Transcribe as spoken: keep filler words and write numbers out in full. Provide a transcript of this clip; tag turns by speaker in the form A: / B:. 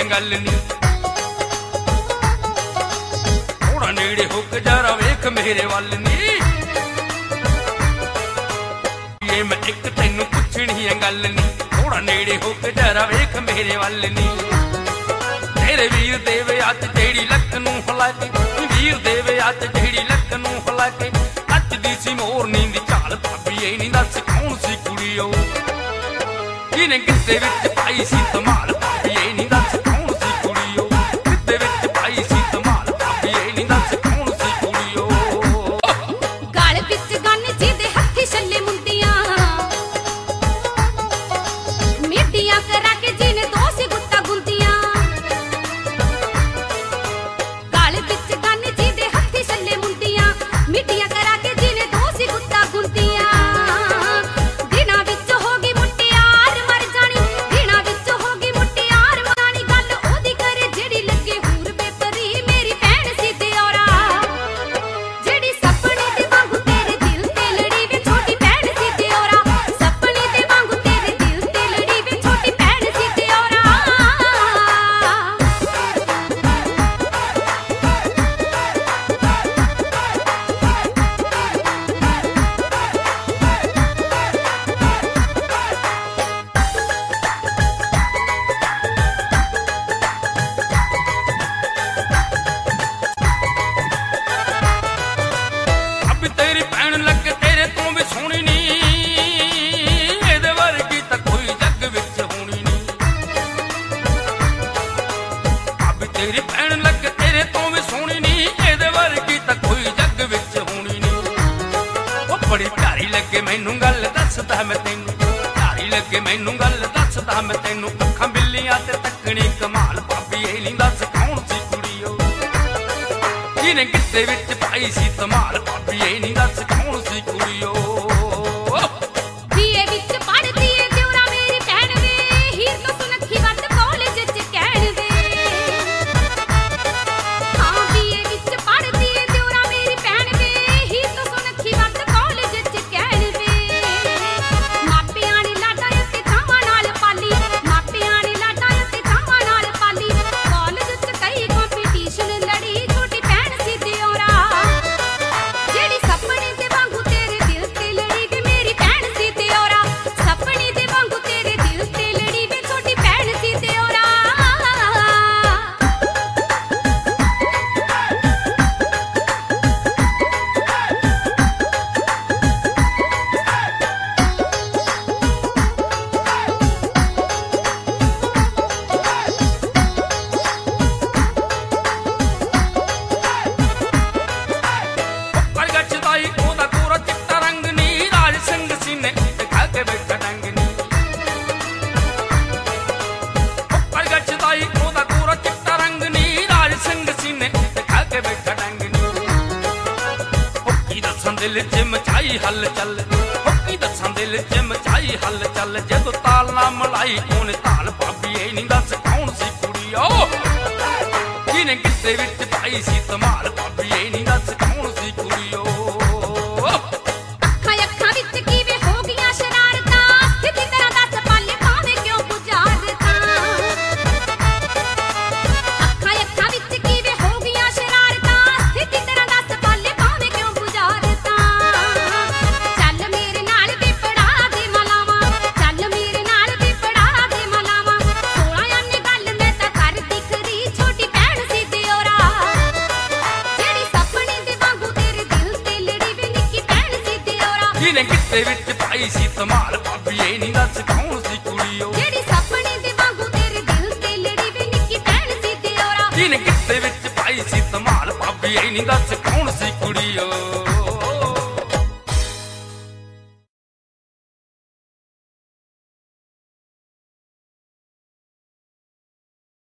A: गल नी। थोड़ा नेड़े होके जरा वेख मेरे वल नी, ये मैं एक तैनू पुछनी है गल नी। थोड़ा नेड़े होके जरा वेख मेरे वल नी। तेरे वीर देवे अज जेड़ी लक नू हिला के, वीर देवे अज जेड़ी लक नू हिला के, अज दी सी मोरनी दी चाल भाभी ए नी दस कौन सी कुड़ियो, किने गिद्दे विच पाई सी धमाल भाभी ए नी दस कौन सी कुड़ियो, गिद्दे विच पाई सी धमाल भाभी ए नी दस कौन सी कुड़ियो।
B: गाल विच गन जिहदे हत्थी छल्ले मुंडियां, मिट्टियां करा के जिने दो सी गुत्ता गुंदियां। गाल विच गन जिहदे हत्थी छल्ले मुंडियां, मिट्टियां करा के जिने दो सी गुत्ता गुंदियां। दिनां विच हो गई मुटियार मर जानी, दिनां विच हो गई मुटियार मरानी। गल ओदी करे जेड़ी लगे हूर बेपरी, मेरी भैन सी दियोरा, जेड़ी सपने दे वांगू तेरे दिल ते लड़ी वे छोटी भैन सी दियोरा। सपने दे वांगू तेरे दिल ते लड़ी वे छोटी भैन सी दियोरा।
A: अब तेरी भैन लगे तेरे तो भी सोहनी नी, इहदे वर्गी तां कोई जग विच होनी नी। अब तेरी भैन लगे तेरे तो भी सोहनी नी, इहदे वर्गी तां कोई जग विच होनी नी। ओ बड़ी प्यारी लगे मैनू गल दसदा मैं तैनू, प्यारी लगे मैनू गल दसदा मैं तैनू। अखां बिल्लियां ते तकनी कमाल भाभी ए नी दस कौन सी कुड़ियो, जिने गिद्दे विच पाई सी धमाल भाभी ए नी दस कौन सी कुड़ियो।
B: बीए विच पढ़दी ए दियोरा मेरी भैन वे, हीर तो सुनखी वट कॉलेज च कहण वे। हां बीए विच पढ़दी ए दियोरा मेरी भैन वे, हीर तो सुनखी वट कॉलेज च कहण वे। मापियां ने लाडां ते चावां नाल पाली, मापियां ने लाडां ते चावां नाल पाली। कॉलेज च कई कंपीटीशन लड़ी, छोटी भैन सी दियोरा, जेड़ी सपने दे वांगू तेरे दिल ते लड़ी वे मेरी भैन सी दियोरा। सपने दे वांगू तेरे दिल ते लड़ी वे छोटी भैन सी दियोरा।
A: परगचदाई ओदा गोरा चिट्टा रंग नी, राज सिंह सीने दिखा के बैठा डंग नी। परगचदाई ओदा गोरा चिट्टा रंग नी, राज सिंह सीने दिखा के बैठा डंग नी। की दसां दिल च मचाई हलचल, की दसां दिल च मचाई हलचल। जदों ताल ना मलाई ओने ताल भाभी ए नी दस कौन सी कुड़ियो, जिने गिद्दे विच पाई सी धमाल भाभी ए नी दस कौन सी कुड़ियो।
B: अखां अखां विच किवें हो गईयां शरारतां, सिद्धी तरह दस पाले पावे क्यों गुजारतां। अखां अखां विच किवें हो गईयां शरारतां, सिद्धी तरह दस पाले पावे क्यों गुजारतां। चल मेरे नाल वे पड़ा दे मलावां, चल मेरे नाल वे पड़ा दे मलावां। सोलह आने गल मैं तां कर दिखदी, छोटी भैन सी दियोरा, जेड़ी सपने दे वांगू तेरे दिल ते लड़ी वे निक्की भैन सी दियोरा।
A: जिने गिद्दे विच पाई सी धमाल भाभी ए नी दस कौन सी कुड़ियो,
B: जेड़ी सपने दे वांगू तेरे दिल ते लड़ी वे निक्की भैन सी दियोरा।
A: जिने गिद्दे विच पाई सी धमाल भाभी ए नी दस कौन सी कुड़ियो।